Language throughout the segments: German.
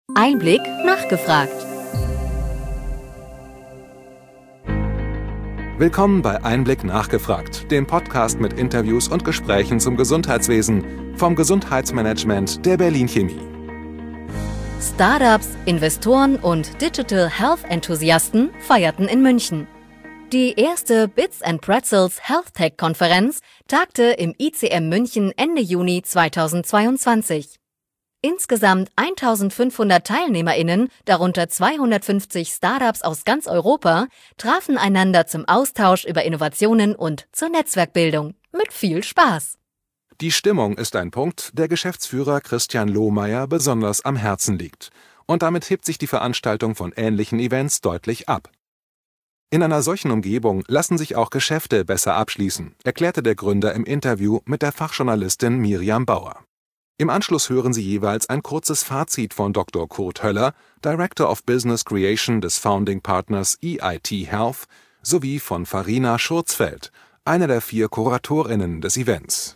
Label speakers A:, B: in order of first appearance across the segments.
A: Einblick nachgefragt.
B: Willkommen bei Einblick nachgefragt, dem Podcast mit Interviews und Gesprächen zum Gesundheitswesen vom Gesundheitsmanagement der Berlin Chemie.
A: Startups, Investoren und Digital Health Enthusiasten feierten in München. Die erste Bits & Pretzels Health Tech Konferenz tagte im ICM München Ende Juni 2022. Insgesamt 1500 TeilnehmerInnen, darunter 250 Startups aus ganz Europa, trafen einander zum Austausch über Innovationen und zur Netzwerkbildung. Mit viel Spaß.
B: Die Stimmung ist ein Punkt, der Geschäftsführer Christian Lohmeier besonders am Herzen liegt. Und damit hebt sich die Veranstaltung von ähnlichen Events deutlich ab. In einer solchen Umgebung lassen sich auch Geschäfte besser abschließen, erklärte der Gründer im Interview mit der Fachjournalistin Miriam Bauer. Im Anschluss hören Sie jeweils ein kurzes Fazit von Dr. Kurt Höller, Director of Business Creation des Founding Partners EIT Health, sowie von Farina Schurzfeld, einer der 4 KuratorInnen des Events.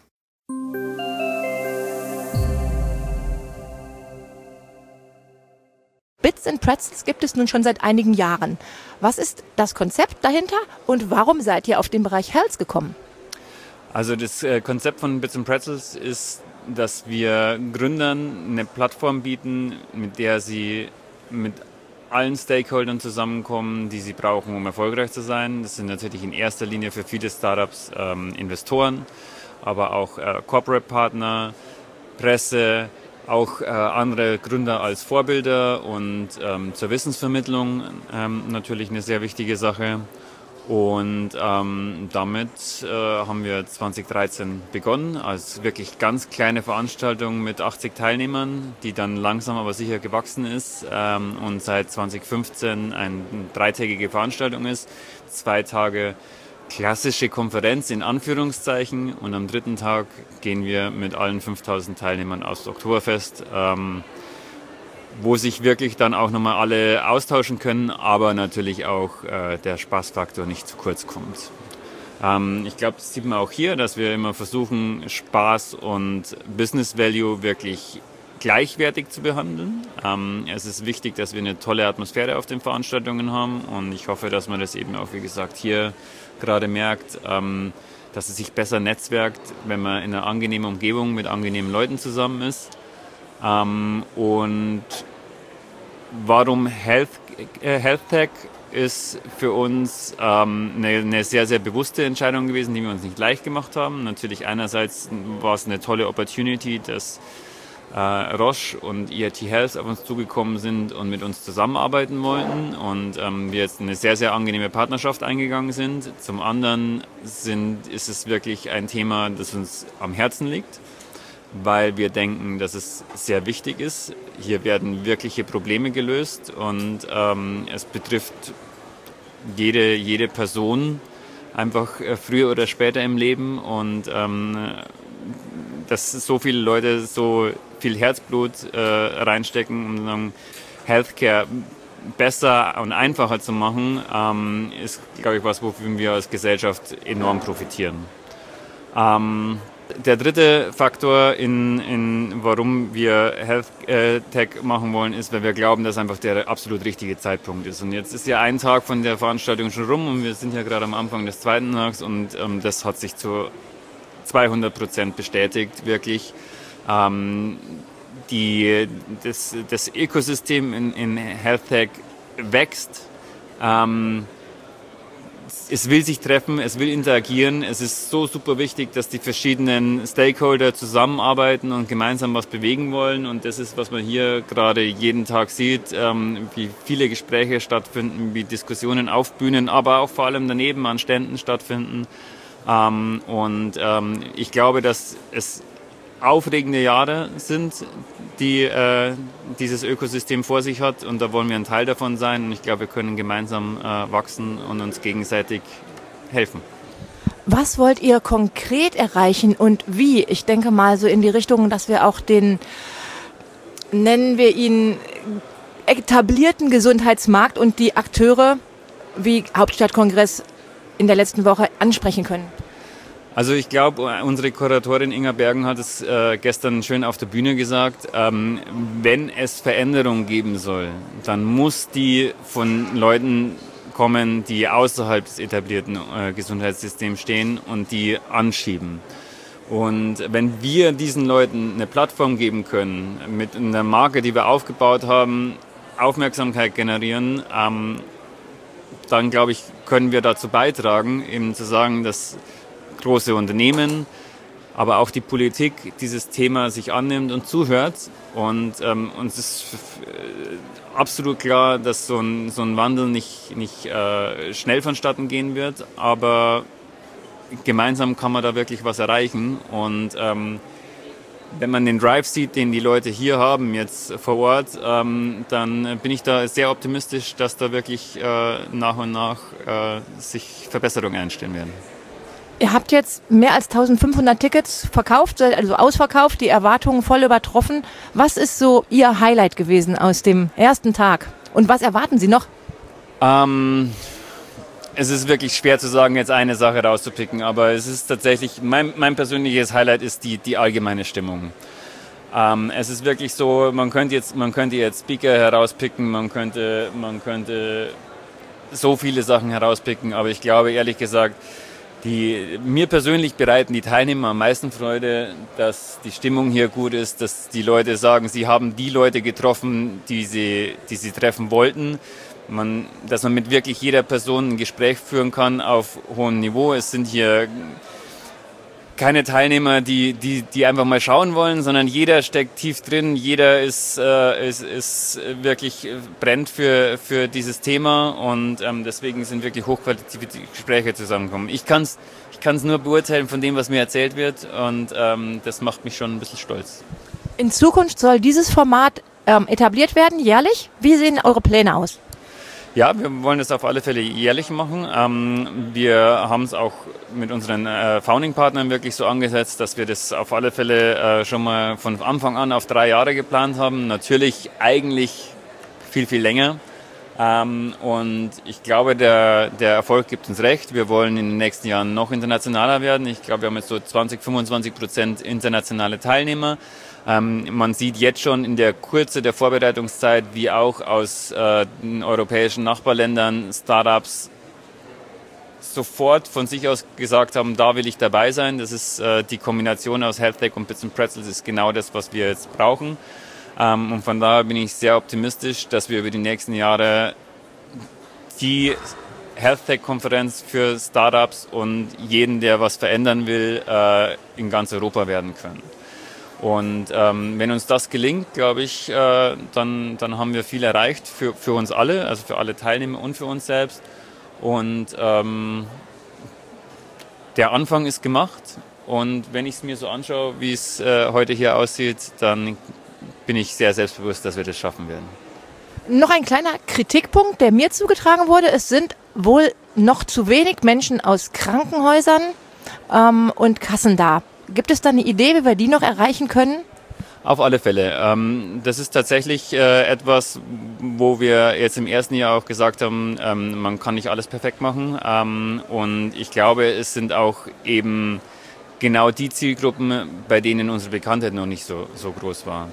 C: Bits & Pretzels gibt es nun schon seit einigen Jahren. Was ist das Konzept dahinter und warum seid ihr auf den Bereich Health gekommen?
D: Also das Konzept von Bits & Pretzels ist, dass wir Gründern eine Plattform bieten, mit der sie mit allen Stakeholdern zusammenkommen, die sie brauchen, um erfolgreich zu sein. Das sind natürlich in erster Linie für viele Startups Investoren, aber auch Corporate Partner, Presse, auch andere Gründer als Vorbilder und zur Wissensvermittlung natürlich eine sehr wichtige Sache. Und damit haben wir 2013 begonnen als wirklich ganz kleine Veranstaltung mit 80 Teilnehmern, die dann langsam aber sicher gewachsen ist und seit 2015 eine 3-tägige Veranstaltung ist. 2 Tage klassische Konferenz in Anführungszeichen und am 3. Tag gehen wir mit allen 5000 Teilnehmern aufs Oktoberfest, wo sich wirklich dann auch nochmal alle austauschen können, aber natürlich auch der Spaßfaktor nicht zu kurz kommt. Ich glaube, das sieht man auch hier, dass wir immer versuchen, Spaß und Business Value wirklich gleichwertig zu behandeln. Es ist wichtig, dass wir eine tolle Atmosphäre auf den Veranstaltungen haben und ich hoffe, dass man das eben auch, wie gesagt, hier gerade merkt, dass es sich besser netzwerkt, wenn man in einer angenehmen Umgebung mit angenehmen Leuten zusammen ist. Und warum Health Tech ist für uns eine sehr, sehr bewusste Entscheidung gewesen, die wir uns nicht leicht gemacht haben. Natürlich einerseits war es eine tolle Opportunity, dass Roche und EIT Health auf uns zugekommen sind und mit uns zusammenarbeiten wollten und wir jetzt eine sehr, sehr angenehme Partnerschaft eingegangen sind. Zum anderen ist es wirklich ein Thema, das uns am Herzen liegt, weil wir denken, dass es sehr wichtig ist. Hier werden wirkliche Probleme gelöst und es betrifft jede Person einfach früher oder später im Leben und dass so viele Leute so viel Herzblut reinstecken, um Healthcare besser und einfacher zu machen, ist, glaube ich, was, wofür wir als Gesellschaft enorm profitieren. Der dritte Faktor, warum wir Health Tech machen wollen, ist, weil wir glauben, dass einfach der absolut richtige Zeitpunkt ist. Und jetzt ist ja ein Tag von der Veranstaltung schon rum und wir sind ja gerade am Anfang des 2. Tages und das hat sich zu 200% bestätigt, wirklich. Das Ökosystem in Health Tech wächst. Es will sich treffen, es will interagieren. Es ist so super wichtig, dass die verschiedenen Stakeholder zusammenarbeiten und gemeinsam was bewegen wollen. Und das ist, was man hier gerade jeden Tag sieht, wie viele Gespräche stattfinden, wie Diskussionen auf Bühnen, aber auch vor allem daneben an Ständen stattfinden. Ich glaube, dass es aufregende Jahre sind, die dieses Ökosystem vor sich hat und da wollen wir ein Teil davon sein und ich glaube, wir können gemeinsam wachsen und uns gegenseitig helfen.
C: Was wollt ihr konkret erreichen und wie? Ich denke mal so in die Richtung, dass wir auch den, nennen wir ihn, etablierten Gesundheitsmarkt und die Akteure wie Hauptstadtkongress in der letzten Woche ansprechen können.
D: Also ich glaube, unsere Kuratorin Inga Bergen hat es gestern schön auf der Bühne gesagt, wenn es Veränderung geben soll, dann muss die von Leuten kommen, die außerhalb des etablierten Gesundheitssystems stehen und die anschieben. Und wenn wir diesen Leuten eine Plattform geben können, mit einer Marke, die wir aufgebaut haben, Aufmerksamkeit generieren, dann glaube ich, können wir dazu beitragen, eben zu sagen, dass große Unternehmen, aber auch die Politik dieses Thema sich annimmt und zuhört. Und uns ist absolut klar, dass so ein Wandel nicht schnell vonstatten gehen wird, aber gemeinsam kann man da wirklich was erreichen. Und wenn man den Drive sieht, den die Leute hier haben, jetzt vor Ort, dann bin ich da sehr optimistisch, dass da wirklich nach und nach sich Verbesserungen einstellen werden.
C: Ihr habt jetzt mehr als 1500 Tickets verkauft, also ausverkauft, die Erwartungen voll übertroffen. Was ist so Ihr Highlight gewesen aus dem ersten Tag? Und was erwarten Sie noch?
D: Es ist wirklich schwer zu sagen, jetzt eine Sache rauszupicken, aber es ist tatsächlich, mein persönliches Highlight ist die allgemeine Stimmung. Es ist wirklich so, man könnte jetzt Speaker herauspicken, man könnte so viele Sachen herauspicken, aber ich glaube ehrlich gesagt, mir persönlich bereiten die Teilnehmer am meisten Freude, dass die Stimmung hier gut ist, dass die Leute sagen, sie haben die Leute getroffen, die sie treffen wollten. Dass man mit wirklich jeder Person ein Gespräch führen kann auf hohem Niveau. Es sind hier keine Teilnehmer, die einfach mal schauen wollen, sondern jeder steckt tief drin, jeder ist wirklich brennt für dieses Thema und deswegen sind wirklich hochqualitative Gespräche zusammengekommen. Ich kann's nur beurteilen von dem, was mir erzählt wird und das macht mich schon ein bisschen stolz.
C: In Zukunft soll dieses Format etabliert werden, jährlich. Wie sehen eure Pläne aus?
D: Ja, wir wollen das auf alle Fälle jährlich machen. Wir haben es auch mit unseren Founding-Partnern wirklich so angesetzt, dass wir das auf alle Fälle schon mal von Anfang an auf 3 Jahre geplant haben. Natürlich eigentlich viel, viel länger. Und ich glaube, der Erfolg gibt uns recht. Wir wollen in den nächsten Jahren noch internationaler werden. Ich glaube, wir haben jetzt so 20-25% internationale Teilnehmer. Man sieht jetzt schon in der Kürze der Vorbereitungszeit, wie auch aus den europäischen Nachbarländern Startups sofort von sich aus gesagt haben, da will ich dabei sein. Das ist die Kombination aus HealthTech und Bits & Pretzels ist genau das, was wir jetzt brauchen. Und von daher bin ich sehr optimistisch, dass wir über die nächsten Jahre die HealthTech-Konferenz für Startups und jeden, der was verändern will, in ganz Europa werden können. Und wenn uns das gelingt, glaube ich, dann haben wir viel erreicht für uns alle, also für alle Teilnehmer und für uns selbst. Und der Anfang ist gemacht. Und wenn ich es mir so anschaue, wie es heute hier aussieht, dann bin ich sehr selbstbewusst, dass wir das schaffen werden.
C: Noch ein kleiner Kritikpunkt, der mir zugetragen wurde. Es sind wohl noch zu wenig Menschen aus Krankenhäusern und Kassen da. Gibt es da eine Idee, wie wir die noch erreichen können?
D: Auf alle Fälle. Das ist tatsächlich etwas, wo wir jetzt im ersten Jahr auch gesagt haben, man kann nicht alles perfekt machen. Und ich glaube, es sind auch eben genau die Zielgruppen, bei denen unsere Bekanntheit noch nicht so groß war.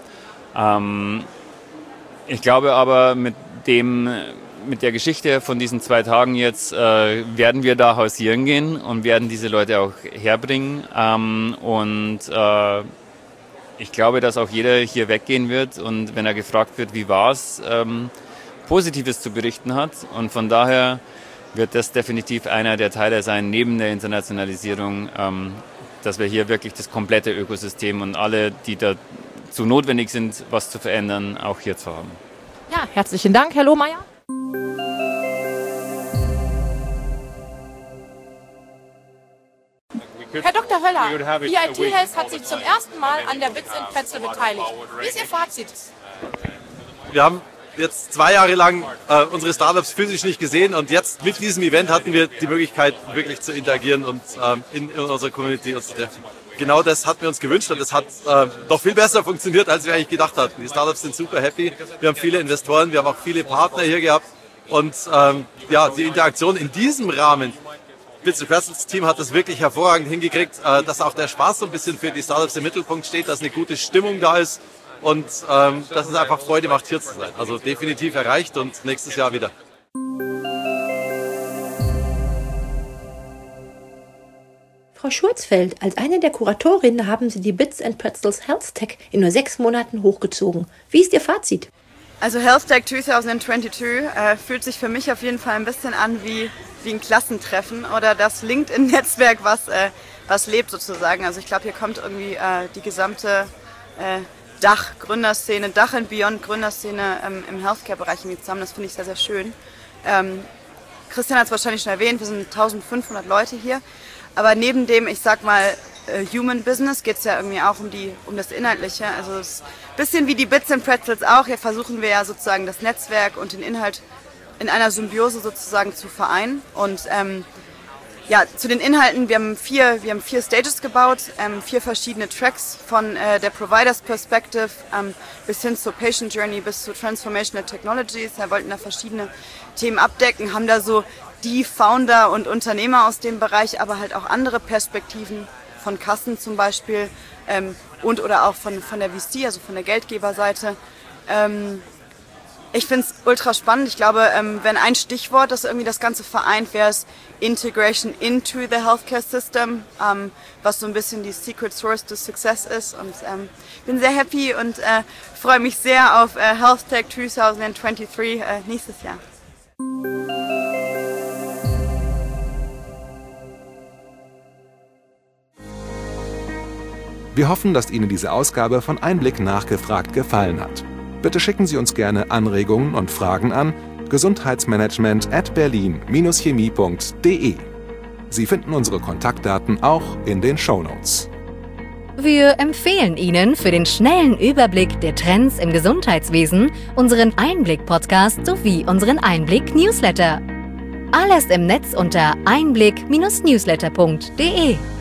D: Ich glaube aber, mit der Geschichte von diesen 2 Tagen jetzt werden wir da hausieren gehen und werden diese Leute auch herbringen. Ich glaube, dass auch jeder hier weggehen wird und wenn er gefragt wird, wie war es, Positives zu berichten hat. Und von daher wird das definitiv einer der Teile sein, neben der Internationalisierung, dass wir hier wirklich das komplette Ökosystem und alle, die dazu notwendig sind, was zu verändern, auch hier zu haben.
C: Ja, herzlichen Dank, Herr Lohmeier. Herr Dr. Höller, EIT Health hat sich zum ersten Mal an der Bits & Pretzels beteiligt. Wie ist Ihr Fazit?
E: Wir haben jetzt 2 Jahre lang unsere Startups physisch nicht gesehen und jetzt mit diesem Event hatten wir die Möglichkeit, wirklich zu interagieren und in unserer Community uns zu treffen. Genau das hatten wir uns gewünscht und das hat doch viel besser funktioniert, als wir eigentlich gedacht hatten. Die Startups sind super happy, wir haben viele Investoren, wir haben auch viele Partner hier gehabt und ja, die Interaktion in diesem Rahmen Bits & Pretzels Team hat das wirklich hervorragend hingekriegt, dass auch der Spaß so ein bisschen für die Startups im Mittelpunkt steht, dass eine gute Stimmung da ist und dass es einfach Freude macht, hier zu sein. Also definitiv erreicht und nächstes Jahr wieder.
F: Frau Schurzfeld, als eine der Kuratorinnen haben Sie die Bits & Pretzels Health Tech in nur 6 Monaten hochgezogen. Wie ist Ihr Fazit?
G: Also Health Tech 2022 fühlt sich für mich auf jeden Fall ein bisschen an wie ein Klassentreffen oder das LinkedIn-Netzwerk, was lebt sozusagen. Also ich glaube, hier kommt irgendwie die gesamte Dach-Gründerszene, Dach and Beyond Gründerszene im Healthcare-Bereich irgendwie zusammen. Das finde ich sehr, sehr schön. Christian hat es wahrscheinlich schon erwähnt, wir sind 1500 Leute hier. Aber neben dem, ich sag mal, Human Business geht es ja irgendwie auch um das Inhaltliche. Also es ist ein bisschen wie die Bits & Pretzels auch. Hier versuchen wir ja sozusagen das Netzwerk und den Inhalt in einer Symbiose sozusagen zu vereinen. Und ja, zu den Inhalten, wir haben 4 Stages gebaut, 4 verschiedene Tracks von der Providers Perspective bis hin zur Patient Journey, bis zu Transformational Technologies. Wir wollten da verschiedene Themen abdecken, haben da so die Founder und Unternehmer aus dem Bereich, aber halt auch andere Perspektiven von Kassen zum Beispiel und oder auch von der VC, also von der Geldgeberseite. Ich finde es ultra spannend. Ich glaube, wenn ein Stichwort, das irgendwie das Ganze vereint, wäre es Integration into the Healthcare System, was so ein bisschen die Secret Source to Success ist. Und bin sehr happy und freue mich sehr auf Health Tech 2023 nächstes Jahr.
B: Wir hoffen, dass Ihnen diese Ausgabe von Einblick nachgefragt gefallen hat. Bitte schicken Sie uns gerne Anregungen und Fragen an gesundheitsmanagement@berlin-chemie.de. Sie finden unsere Kontaktdaten auch in den Shownotes.
A: Wir empfehlen Ihnen für den schnellen Überblick der Trends im Gesundheitswesen unseren Einblick-Podcast sowie unseren Einblick-Newsletter. Alles im Netz unter einblick-newsletter.de.